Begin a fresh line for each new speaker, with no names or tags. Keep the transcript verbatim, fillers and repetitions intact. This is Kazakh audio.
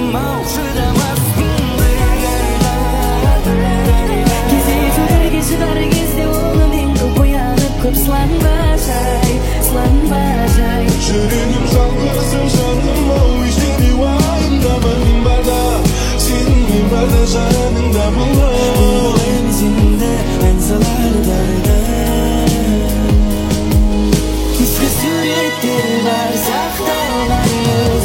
ау шыдамаспын кездесулерге шыдар кезде оны мен көп оянып көп сыланбажай сыланбажай
жүрегім жалғызым жаным ау ештеңе уайымдамаймын барда сенің барда жаныңда болайын
сенімді ән салады дарда ескі суреттер бар сақталған